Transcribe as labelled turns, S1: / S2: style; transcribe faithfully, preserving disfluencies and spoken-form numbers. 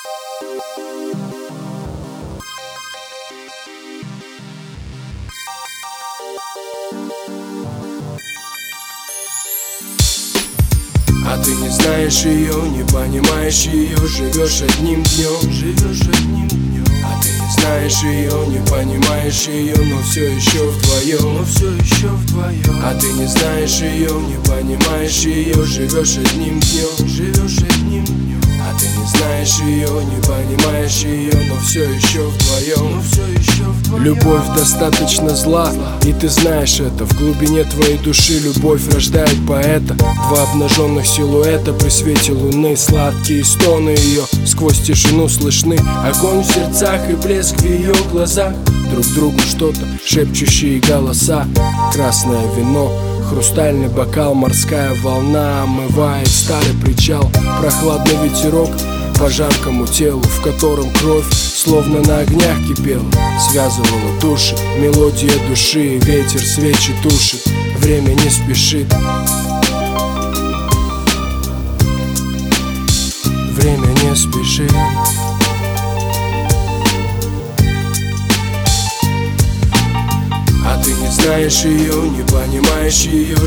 S1: А ты не знаешь ее, не понимаешь ее, живешь одним днем, живешь одним днем. А ты не знаешь ее, не понимаешь ее, но все еще вдвоем, но все еще вдвоем. А ты не знаешь ее, не понимаешь ее, живешь одним днем, живешь одним днем. А ты не знаешь ее, не понимаешь ее, но все еще вдвоем, но все еще вдвоем. Любовь достаточно зла, и ты знаешь это. В глубине твоей души любовь рождает поэта. Два обнаженных силуэта при свете луны, сладкие стоны ее сквозь тишину слышны. Огонь в сердцах и блеск в ее глазах, друг другу что-то шепчущие голоса. Красное вино, хрустальный бокал, морская волна омывает старый причал. Прохладный ветерок по жаркому телу, в котором кровь словно на огнях кипела, связывала души, мелодия души, ветер свечи тушит, время не спешит. Время не спешит. А ты не знаешь ее, не понимаешь ее,